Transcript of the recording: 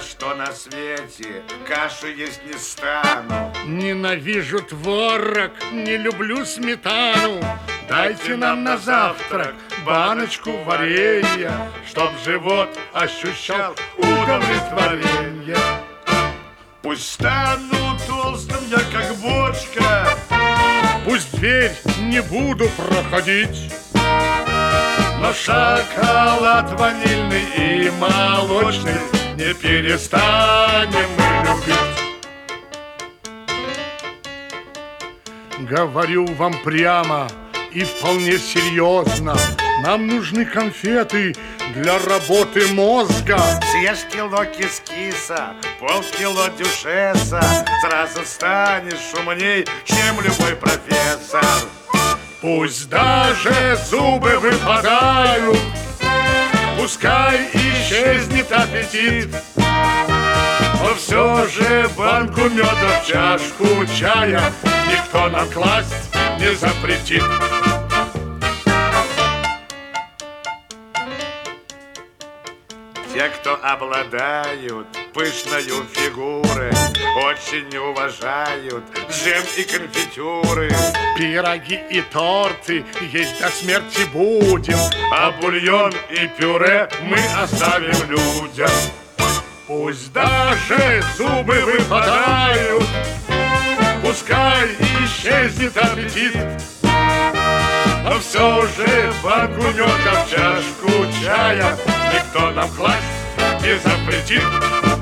что на свете кашу есть не стану. Ненавижу творог, не люблю сметану. Дайте нам на завтрак баночку варенья, чтоб живот ощущал удовлетворение. Пусть стану толстым я, как бочка. Пусть дверь не буду проходить, но шоколад ванильный и молочный не перестанем мы любить. Говорю вам прямо и вполне серьезно, нам нужны конфеты для работы мозга. Съешь кило кис-киса, полкило дюшеса, сразу станешь умней, чем любой профессор. Пусть даже зубы выпадают, пускай исчезнет аппетит, но все же банку меда в чашку чая никто нам класть не запретит. Те, кто обладают пышною фигурой, очень уважают джем и конфитюры. Пироги и торты есть до смерти будем, а бульон и пюре мы оставим людям. Пусть даже зубы выпадают, пускай исчезнет аппетит, но все же банку меда в чашку чая никто нам класть не запретит.